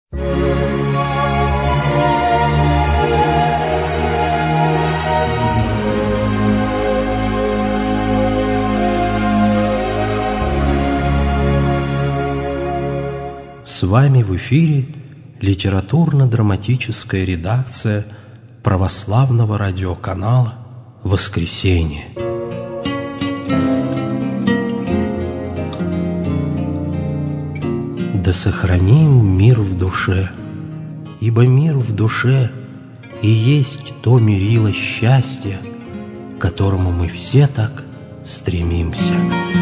С вами в эфире литературно-драматическая редакция православного радиоканала «Воскресенье». Да сохраним мир в душе, ибо мир в душе и есть то мерило счастья, к которому мы все так стремимся.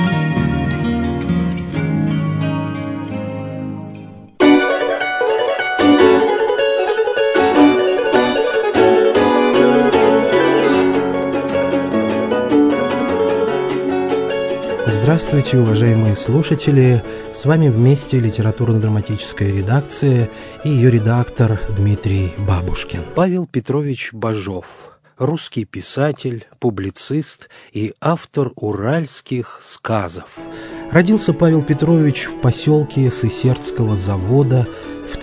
Здравствуйте, уважаемые слушатели! С вами вместе литературно-драматическая редакция и ее редактор Дмитрий Бабушкин. Павел Петрович Бажов, русский писатель, публицист и автор уральских сказов. Родился Павел Петрович в поселке Сысертского завода в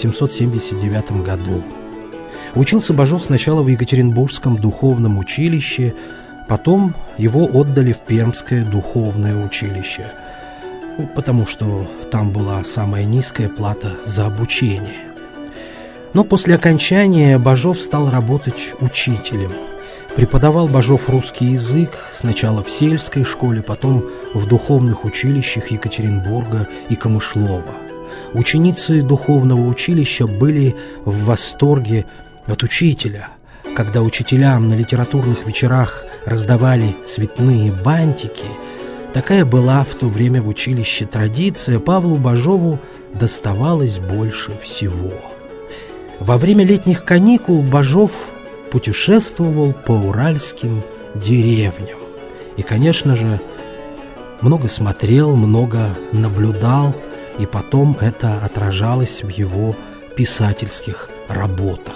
1879 году. Учился Бажов сначала в Екатеринбургском духовном училище, потом его отдали в Пермское духовное училище, потому что там была самая низкая плата за обучение. Но после окончания Бажов стал работать учителем. Преподавал Бажов русский язык сначала в сельской школе, потом в духовных училищах Екатеринбурга и Камышлова. Ученицы духовного училища были в восторге от учителя. Когда учителям на литературных вечерах раздавали цветные бантики, такая была в то время в училище традиция, Павлу Бажову доставалось больше всего. Во время летних каникул Бажов путешествовал по уральским деревням и, конечно же, много смотрел, много наблюдал, и потом это отражалось в его писательских работах.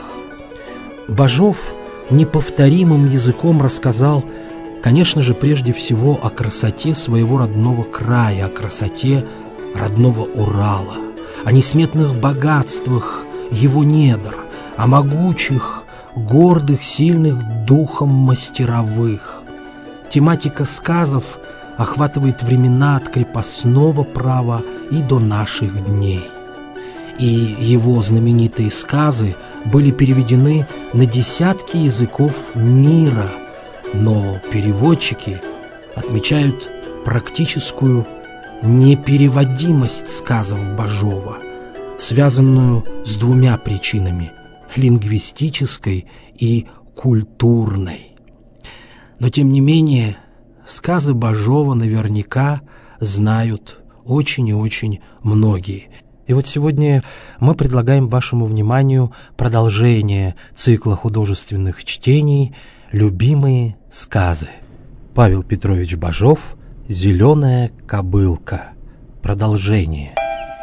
Бажов неповторимым языком рассказал, конечно же, прежде всего о красоте своего родного края, о красоте родного Урала, о несметных богатствах его недр, о могучих, гордых, сильных духом мастеровых. Тематика сказов охватывает времена от крепостного права и до наших дней. И его знаменитые сказы были переведены на десятки языков мира, но переводчики отмечают практическую непереводимость сказов Бажова, связанную с двумя причинами – лингвистической и культурной. Но, тем не менее, сказы Бажова наверняка знают очень и очень многие. И вот сегодня мы предлагаем вашему вниманию продолжение цикла художественных чтений «Любимые сказы». Павел Петрович Бажов «Зеленая кобылка». Продолжение.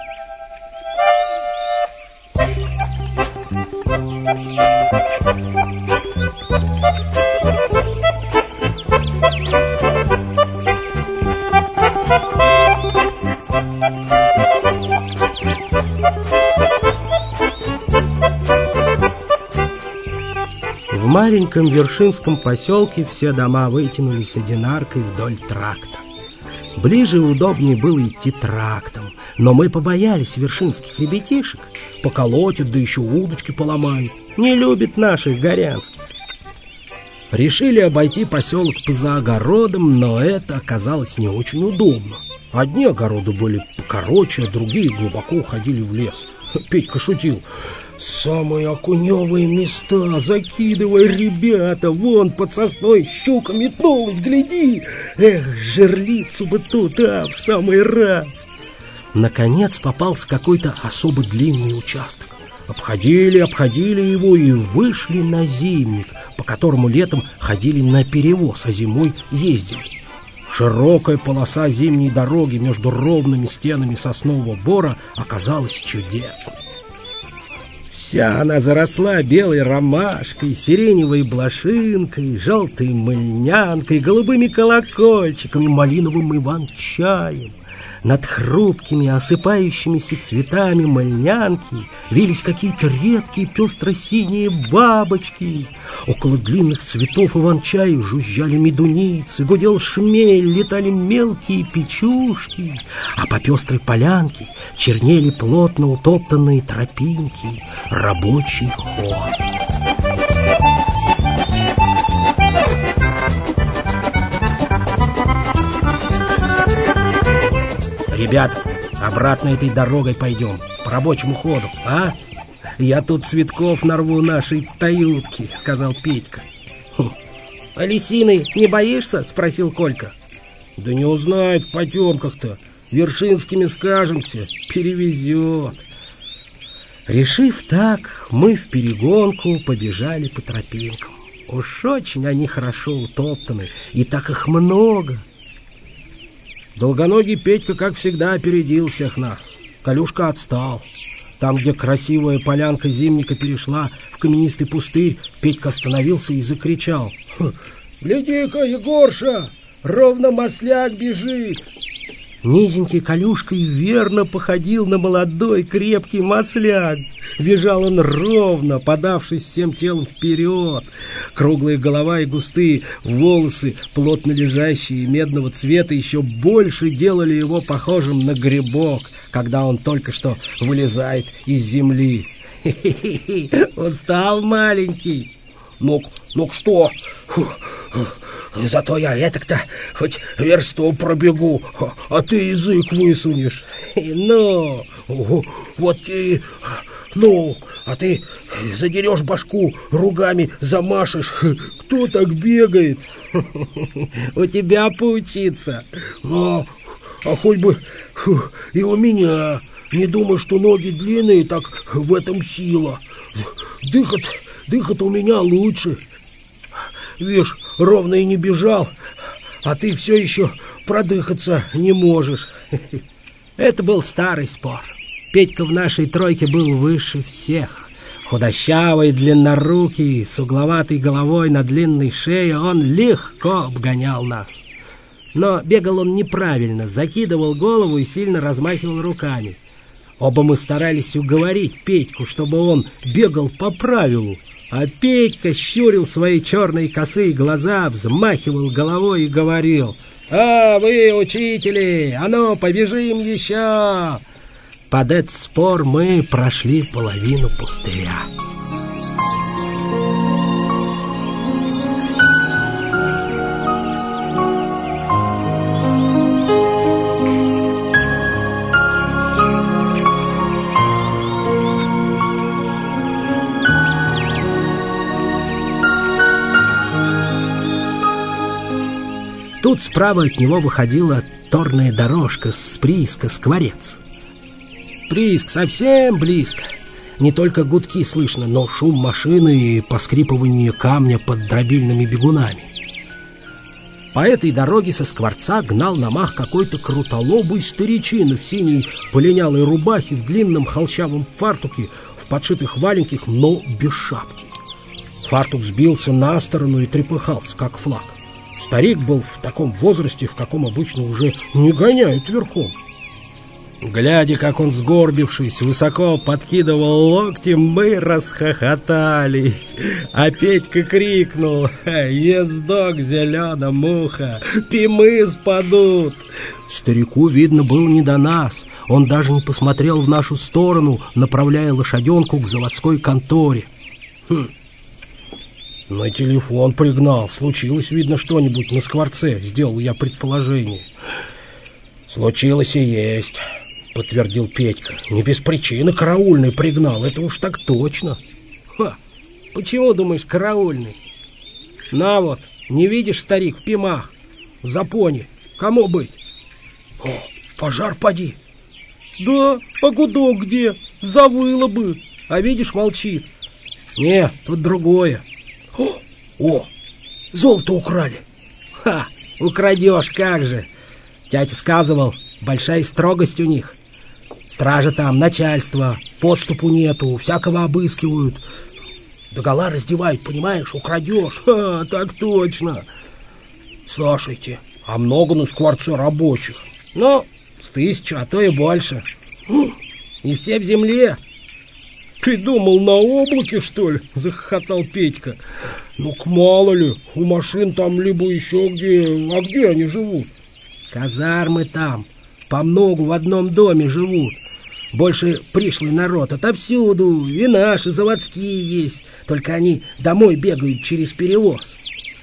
В маленьком Вершинском поселке все дома вытянулись одинаркой вдоль тракта. Ближе и удобнее было идти трактом, но мы побоялись вершинских ребятишек. Поколотят, да еще удочки поломают. Не любят наших горянских. Решили обойти поселок поза огородом, но это оказалось не очень удобно. Одни огороды были покороче, а другие глубоко уходили в лес. Петька шутил: «Самые окуневые места закидывай, ребята, вон под сосной щука метнулась, гляди! Эх, жерлицу бы тут, в самый раз!» Наконец попался какой-то особо длинный участок. Обходили его и вышли на зимник, по которому летом ходили на перевоз, а зимой ездили. Широкая полоса зимней дороги между ровными стенами соснового бора оказалась чудесной. Вся она заросла белой ромашкой, сиреневой блошинкой, желтой мыльнянкой, голубыми колокольчиками, малиновым иван-чаем. Над хрупкими, осыпающимися цветами мальнянки вились какие-то редкие пестро-синие бабочки. Около длинных цветов иван-чая жужжали медуницы, гудел шмель, летали мелкие печушки, а по пестрой полянке чернели плотно утоптанные тропинки, рабочий ход. Ребят, обратно этой дорогой пойдем, по рабочему ходу, а? Я тут цветков нарву нашей таютки, сказал Петька. А лисины не боишься? Спросил Колька. Да не узнает в потемках-то, Вершинскими скажемся, перевезет. Решив так, мы вперегонку побежали по тропинкам. Уж очень они хорошо утоптаны, и так их много. Долгоногий Петька, как всегда, опередил всех нас. Колюшка отстал. Там, где красивая полянка зимника перешла в каменистый пустырь, Петька остановился и закричал: «Гляди-ка, Егорша, ровно масляк бежит!» Низенький Колюшка и верно походил на молодой крепкий масляк. Бежал он ровно, подавшись всем телом вперед. Круглая голова и густые волосы, плотно лежащие медного цвета, еще больше делали его похожим на грибок, когда он только что вылезает из земли. Устал маленький. Ну что? Зато я этак-то хоть версту пробегу, а ты язык высунешь. Ну, вот и... Ну, а ты задерешь башку, ругами замашешь. Кто так бегает? У тебя поучиться. А хоть бы и у меня. Не думай, что ноги длинные, так в этом сила. Дыхать у меня лучше. Видишь, ровно и не бежал, а ты все еще продыхаться не можешь. Это был старый спор. Петька в нашей тройке был выше всех. Худощавый, длиннорукий, с угловатой головой на длинной шее, он легко обгонял нас. Но бегал он неправильно, закидывал голову и сильно размахивал руками. Оба мы старались уговорить Петьку, чтобы он бегал по правилу, а Петька щурил свои черные косые глаза, взмахивал головой и говорил: «А вы, учители, а ну, побежим еще!» Под этот спор мы прошли половину пустыря. Тут справа от него выходила торная дорожка с прииска Скворец. Прииск совсем близко. Не только гудки слышно, но шум машины и поскрипывание камня под дробильными бегунами. По этой дороге со Скворца гнал на мах какой-то крутолобый старичина в синей полинялой рубахе, в длинном холщавом фартуке, в подшитых валенках, но без шапки. Фартук сбился на сторону и трепыхался, как флаг. Старик был в таком возрасте, в каком обычно уже не гоняют верхом. Глядя, как он, сгорбившись, высоко подкидывал локти, мы расхохотались. А Петька крикнул: «Ездок, зеленая муха, пимы спадут!» Старику, видно, было не до нас. Он даже не посмотрел в нашу сторону, направляя лошаденку к заводской конторе. На телефон пригнал. Случилось, видно, что-нибудь на Скворце, сделал я предположение. Случилось и есть, подтвердил Петька. Не без причины караульный пригнал, это уж так точно. Почему, думаешь, караульный? На вот, не видишь, старик, в пимах, в запоне, кому быть? Пожар поди. Да, а гудок где? Завыло бы. А видишь, молчит. Нет, тут другое. О, золото украли. Украдешь, как же. Тятя сказывал, большая строгость у них. Стража там, начальство, подступу нету, всякого обыскивают. Догола раздевают, понимаешь, украдешь. Так точно. Слушайте, а много на Скворце рабочих? Ну, С 1000, а то и больше. И все в земле. Ты думал, на облаке, что ли? Захохотал Петька. Ну-ка, мало ли, у машин там либо еще где. А где они живут? Казармы там, по многу в одном доме живут. Больше пришлый народ отовсюду, и наши заводские есть. Только они домой бегают через перевоз.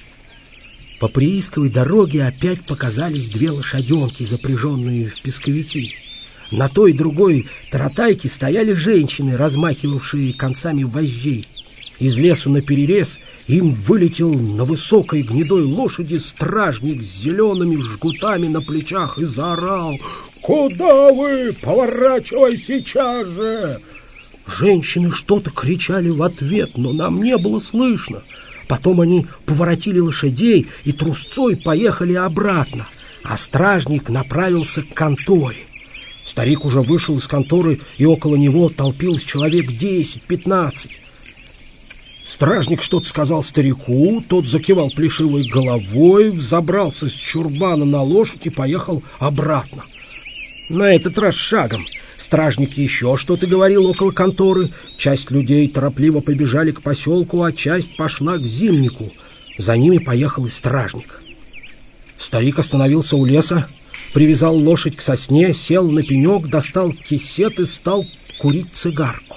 По приисковой дороге опять показались 2 лошаденки, запряженные в песковики. На той и другой таратайке стояли женщины, размахивавшие концами вожжей. Из лесу наперерез им вылетел на высокой гнедой лошади стражник с зелеными жгутами на плечах и заорал: «Куда вы? Поворачивай сейчас же!» Женщины что-то кричали в ответ, но нам не было слышно. Потом они поворотили лошадей и трусцой поехали обратно, а стражник направился к конторе. Старик уже вышел из конторы, и около него толпилось человек 10-15. Стражник что-то сказал старику, тот закивал плешивой головой, взобрался с чурбана на лошадь и поехал обратно. На этот раз шагом. Стражник еще что-то говорил около конторы. Часть людей торопливо побежали к поселку, а часть пошла к зимнику. За ними поехал и стражник. Старик остановился у леса, привязал лошадь к сосне, сел на пенек, достал кисет и стал курить цигарку.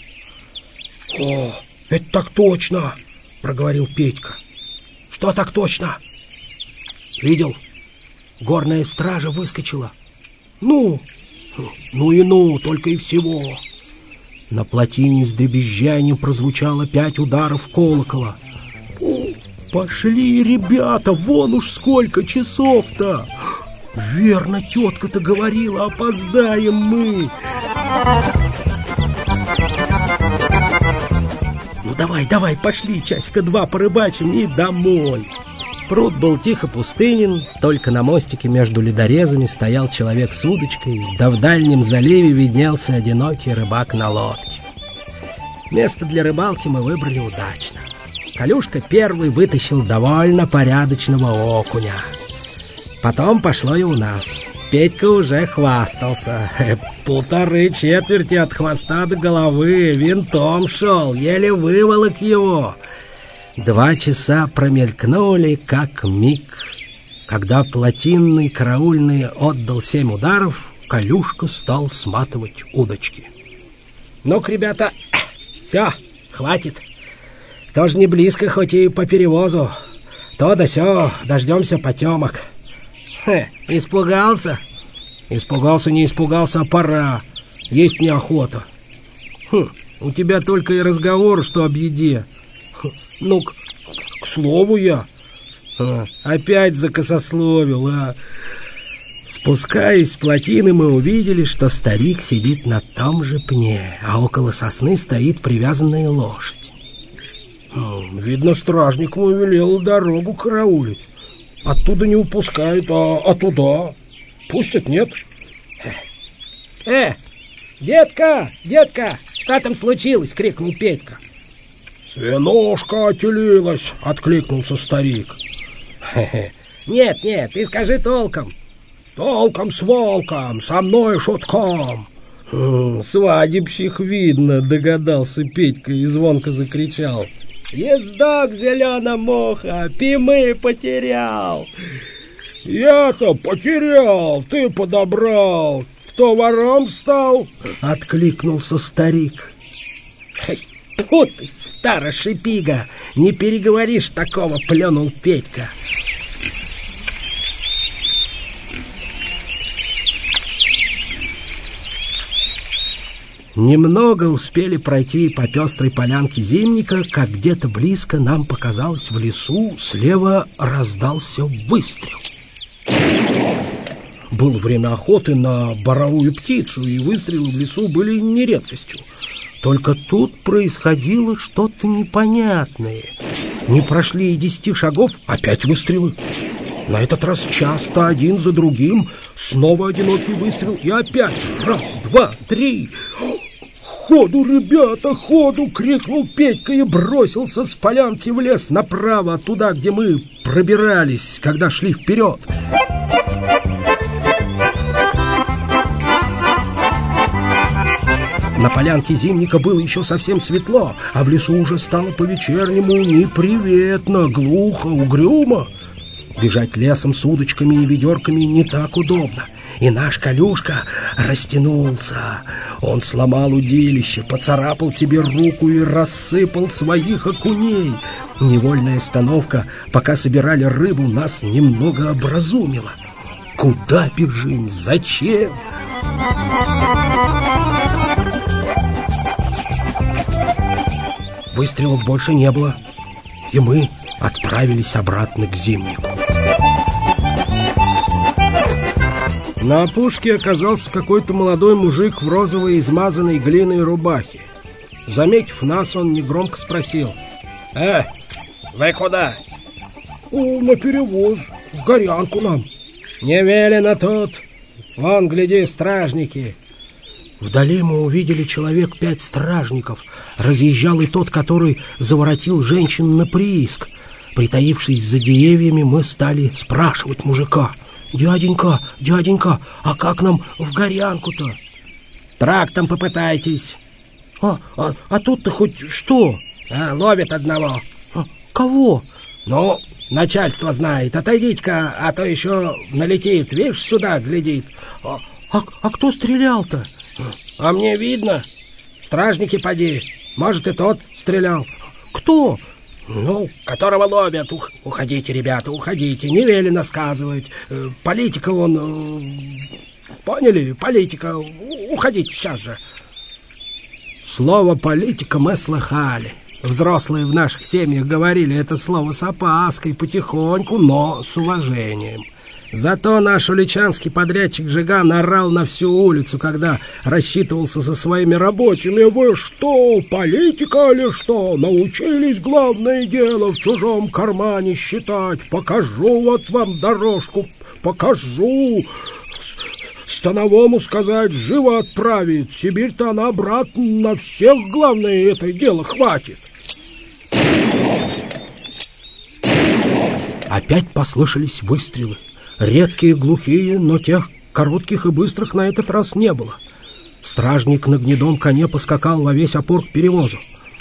«О, это так точно!» — проговорил Петька. «Что так точно?» «Видел? Горная стража выскочила. Ну и ну, только и всего». На плотине с дребезжанием прозвучало 5 ударов колокола. «Пошли, ребята, вон уж сколько часов-то! Верно, тетка-то говорила, опоздаем мы!» «Ну давай, пошли, часика 2 порыбачим и домой!» Пруд был тихо пустынен, только на мостике между ледорезами стоял человек с удочкой, да в дальнем заливе виднелся одинокий рыбак на лодке. Место для рыбалки мы выбрали удачно. Колюшка первый вытащил довольно порядочного окуня. Потом пошло и у нас. Петька уже хвастался. 1,5 четверти от хвоста до головы, винтом шел, еле выволок его. 2 часа промелькнули, как миг. Когда плотинный караульный отдал 7 ударов, Колюшка стал сматывать удочки. «Ну-ка, ребята, все, хватит. Тоже не близко, хоть и по перевозу. То да сё, дождемся потемок». «Испугался?» «Испугался, не испугался, а пора. Есть неохота». «У тебя только и разговор, что об еде». «Ну, к слову я». «Опять закосословил, а?» Спускаясь с плотины, мы увидели, что старик сидит на том же пне, а около сосны стоит привязанная лошадь. «Видно, стражник ему велел дорогу караулить. Оттуда не упускают, а туда пустят, нет?» Детка, что там случилось?» — крикнул Петька. «Свинушка отелилась!» — откликнулся старик. Нет, ты скажи толком. «Толком с волком, со мной шутком!» «Свадебщик, видно!» — догадался Петька и звонко закричал. «Ездок зелено-муха, пимы потерял!» «Я-то потерял, ты подобрал! Кто вором стал?» — откликнулся старик. «Тьфу ты, старая шипига, не переговоришь такого!» — плюнул Петька. Немного успели пройти по пестрой полянке зимника, как где-то близко нам показалось в лесу, слева раздался выстрел. Было время охоты на боровую птицу, и выстрелы в лесу были не редкостью. Только тут происходило что-то непонятное. Не прошли и 10 шагов, опять выстрелы. На этот раз часто, один за другим, снова одинокий выстрел, и опять 1, 2, 3... «Ходу, ребята, ходу!» — крикнул Петька и бросился с полянки в лес направо, туда, где мы пробирались, когда шли вперед. На полянке Зимника было еще совсем светло, а в лесу уже стало по-вечернему неприветно, глухо, угрюмо. Бежать лесом с удочками и ведерками не так удобно. И наш Колюшка растянулся. Он сломал удилище, поцарапал себе руку и рассыпал своих окуней. Невольная остановка, пока собирали рыбу, нас немного образумила. Куда бежим? Зачем? Выстрелов больше не было, и мы отправились обратно к Зимнику. На опушке оказался какой-то молодой мужик в розовой измазанной глиной рубахе. Заметив нас, он негромко спросил: вы куда? На перевоз, в Горянку нам. Не велено тут. Вон, гляди, стражники. Вдали мы увидели человек 5 стражников. Разъезжал и тот, который заворотил женщин на прииск. Притаившись за деревьями, мы стали спрашивать мужика: дяденька, а как нам в Горянку-то? Трактом попытайтесь. А тут-то хоть что? Ловит одного. Кого? Ну, начальство знает. Отойдите-ка, а то еще налетит. Видишь, сюда глядит. А кто стрелял-то? А мне видно. Стражники поди. Может, и тот стрелял. Кто? Ну, которого ловят. Уходите, ребята, уходите. Не велено сказывать. Политика он... Поняли? Политика. Уходите сейчас же. Слово «политика» мы слыхали. Взрослые в наших семьях говорили это слово с опаской, потихоньку, но с уважением. Зато наш уличанский подрядчик Жиган орал на всю улицу, когда рассчитывался со своими рабочими: «Вы что, политика или что? Научились главное дело в чужом кармане считать? Покажу вот вам дорожку, покажу. Становому сказать, живо отправить. Сибирь-то она обратно, на всех главное это дело хватит». Опять послышались выстрелы. Редкие, глухие, но тех коротких и быстрых на этот раз не было. Стражник на гнедом коне поскакал во весь опор к перевозу.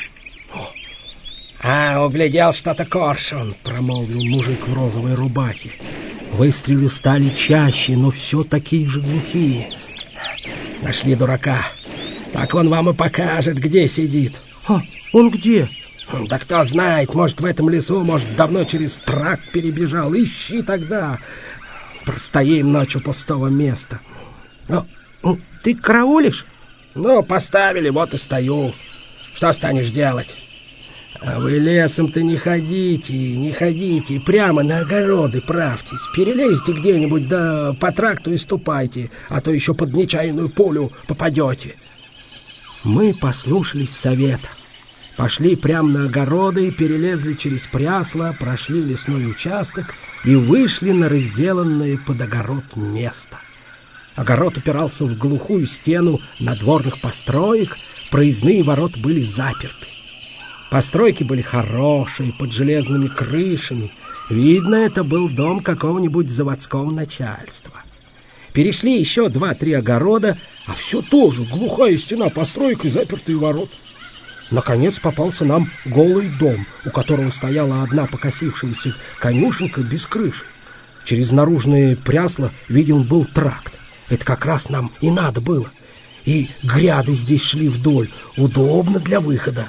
Углядел что-то коршун, промолвил мужик в розовой рубахе. Выстрелы стали чаще, но все такие же глухие. Нашли дурака. Так он вам и покажет, где сидит. Он где? Да кто знает, может, в этом лесу, может, давно через тракт перебежал. Ищи тогда. Простоим ночью пустого места. Ты караулишь? Ну, поставили, вот и стою. Что станешь делать? А вы лесом-то не ходите, прямо на огороды правьтесь. Перелезьте где-нибудь, да по тракту и ступайте, а то еще под нечаянную пулю попадете. Мы послушались совета. Пошли прямо на огороды, перелезли через прясло, прошли лесной участок и вышли на разделанное под огород место. Огород упирался в глухую стену надворных построек, проездные ворота были заперты. Постройки были хорошие, под железными крышами. Видно, это был дом какого-нибудь заводского начальства. Перешли еще 2-3 огорода, а все тоже глухая стена построек и запертые ворота. Наконец попался нам голый дом, у которого стояла одна покосившаяся конюшенка без крыши. Через наружные прясла виден был тракт. Это как раз нам и надо было. И гряды здесь шли вдоль, удобно для выхода.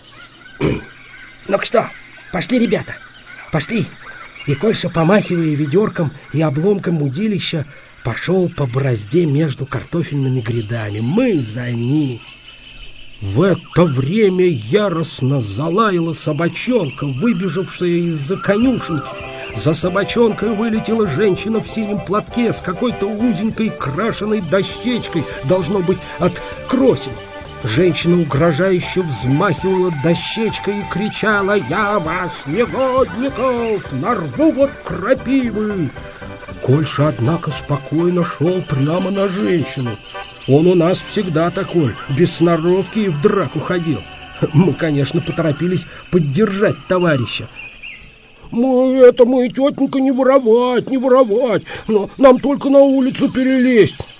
Ну-ка что, пошли, ребята, пошли. И Кольша, помахивая ведерком и обломком удилища, пошел по борозде между картофельными грядами. Мы за ним. В это время яростно залаяла собачонка, выбежавшая из-за конюшенки. За собачонкой вылетела женщина в синем платке с какой-то узенькой крашеной дощечкой, должно быть, от кросин. Женщина угрожающе взмахивала дощечкой и кричала: «Я вас, негодников, нарву вот крапивы!» Кольша, однако, спокойно шел прямо на женщину. Он у нас всегда такой, без сноровки и в драку ходил. Мы, конечно, поторопились поддержать товарища. Мы, тетенька, не воровать, но нам только на улицу перелезть.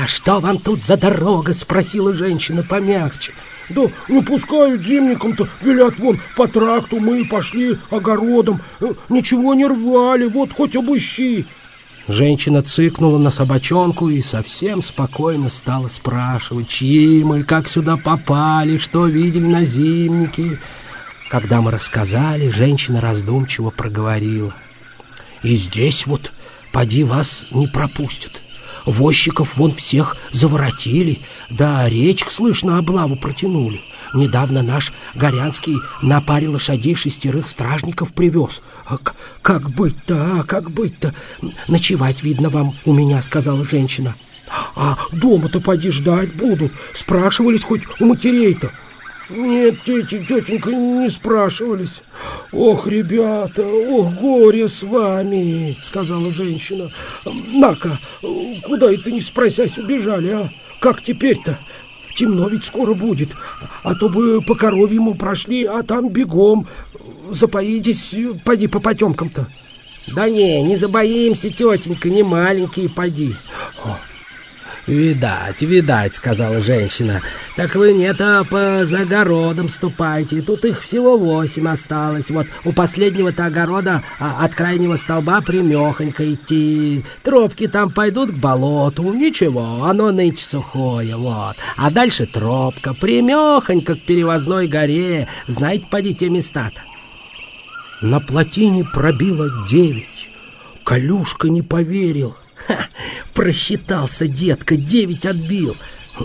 «А что вам тут за дорога?» — спросила женщина помягче. «Да не пускают зимникам-то, велят вон по тракту, мы пошли огородом, ничего не рвали, вот хоть обыщи». Женщина цыкнула на собачонку и совсем спокойно стала спрашивать, чьи мы, как сюда попали, что видели на зимнике. Когда мы рассказали, женщина раздумчиво проговорила: «И здесь вот, поди, вас не пропустят. Возчиков вон всех заворотили, да речк, слышно, облаву протянули. Недавно наш Горянский на паре лошадей 6 стражников привез. Как быть-то, как быть-то? Ночевать, видно, вам у меня», — сказала женщина. «А дома-то поди ждать будут. Спрашивались хоть у матерей-то?» «Нет, тетенька, не спрашивались. Ох, ребята, ох, горе с вами», — сказала женщина. «На-ка, куда это не спросясь убежали, а? Как теперь-то? Темно ведь скоро будет, а то бы по коровьему прошли, а там бегом. Запоитесь, поди по потемкам-то». «Да не забоимся, тетенька, не маленькие, поди». «Видать, — сказала женщина. — Так вы не-то по загородам ступайте, тут их всего 8 осталось. Вот у последнего-то огорода от крайнего столба прямехонько идти. Тропки там пойдут к болоту, ничего, оно нынче сухое, вот. А дальше тропка, прямехонько к Перевозной горе. Знаете, поди, те места-то». На плотине пробило 9. Колюшка не поверил. Просчитался, детка, 9 отбил.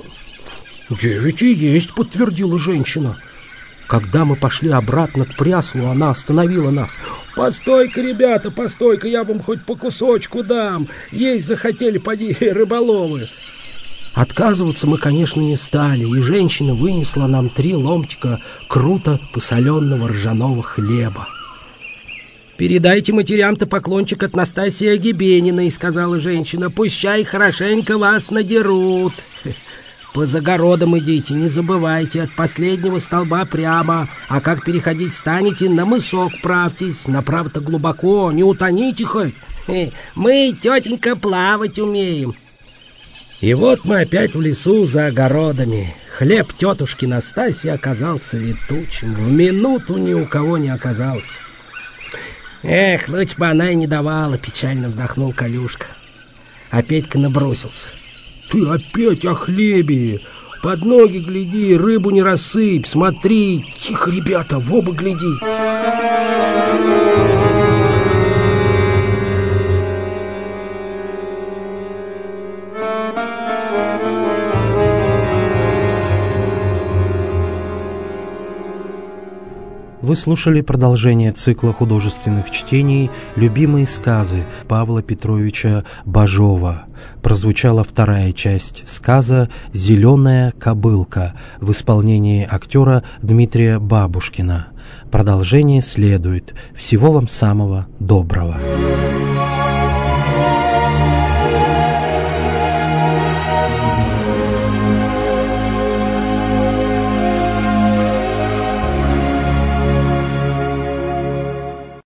9 и есть, подтвердила женщина. Когда мы пошли обратно к пряслу, она остановила нас. «Постой-ка, ребята, постой-ка, я вам хоть по кусочку дам. Есть захотели, поди, рыболовы». Отказываться мы, конечно, не стали, и женщина вынесла нам 3 ломтика круто посоленного ржаного хлеба. «Передайте матерям-то поклончик от Настасьи Агибениной», — сказала женщина. «Пущай хорошенько вас надерут. По загородам идите, не забывайте, от последнего столба прямо, а как переходить станете, на мысок правьтесь, направо-то глубоко, не утоните хоть. Мы, тетенька, плавать умеем». И вот мы опять в лесу за огородами. Хлеб тетушки Настасьи оказался летучим, в минуту ни у кого не оказалось. «Эх, лучше бы она и не давала», — печально вздохнул Колюшка. А Петька набросился: «Ты опять о хлебе! Под ноги гляди, рыбу не рассыпь, смотри! Тихо, ребята, в оба гляди!» Вы слушали продолжение цикла художественных чтений «Любимые сказы» Павла Петровича Бажова. Прозвучала 2-я часть сказа «Зеленая кобылка» в исполнении актера Дмитрия Бабушкина. Продолжение следует. Всего вам самого доброго.